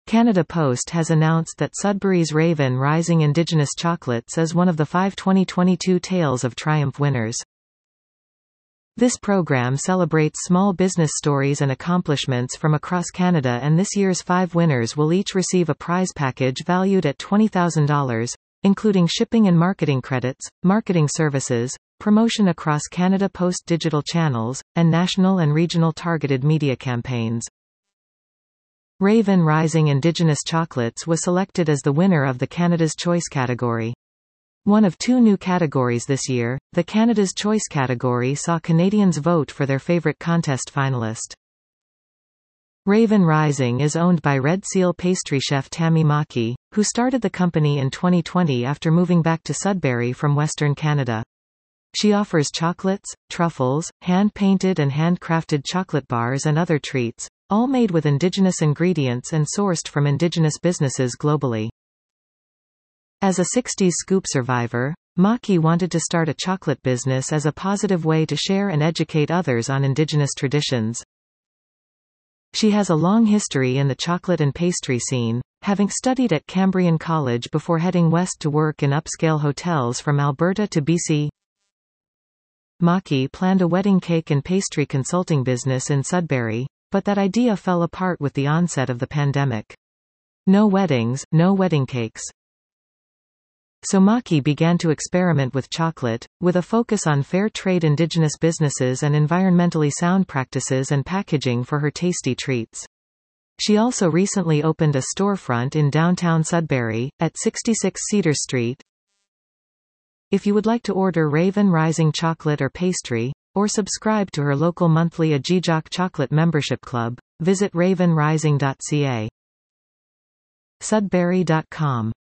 Canada Post has announced that Sudbury's Raven Rising Indigenous Chocolates is one of the 5 2022 Tales of Triumph winners. This program celebrates small business stories and accomplishments from across Canada, and this year's 5 winners will each receive a prize package valued at $20,000, including shipping and marketing credits, marketing services, promotion across Canada Post digital channels, and national and regional targeted media campaigns. Raven Rising Indigenous Chocolates was selected as the winner of the Canada's Choice category. One of 2 new categories this year, the Canada's Choice category saw Canadians vote for their favorite contest finalist. Raven Rising is owned by Red Seal pastry chef Tammy Maki, who started the company in 2020 after moving back to Sudbury from Western Canada. She offers chocolates, truffles, hand-painted and handcrafted chocolate bars and other treats, all made with Indigenous ingredients and sourced from Indigenous businesses globally. As a 60s scoop survivor, Maki wanted to start a chocolate business as a positive way to share and educate others on Indigenous traditions. She has a long history in the chocolate and pastry scene, having studied at Cambrian College before heading west to work in upscale hotels from Alberta to BC. Maki planned a wedding cake and pastry consulting business in Sudbury, but that idea fell apart with the onset of the pandemic. No weddings, no wedding cakes. So Maki began to experiment with chocolate, with a focus on fair trade Indigenous businesses and environmentally sound practices and packaging for her tasty treats. She also recently opened a storefront in downtown Sudbury, at 66 Cedar Street. If you would like to order Raven Rising chocolate or pastry, or subscribe to her local monthly Ajijoc Chocolate membership club, visit ravenrising.ca. Sudbury.com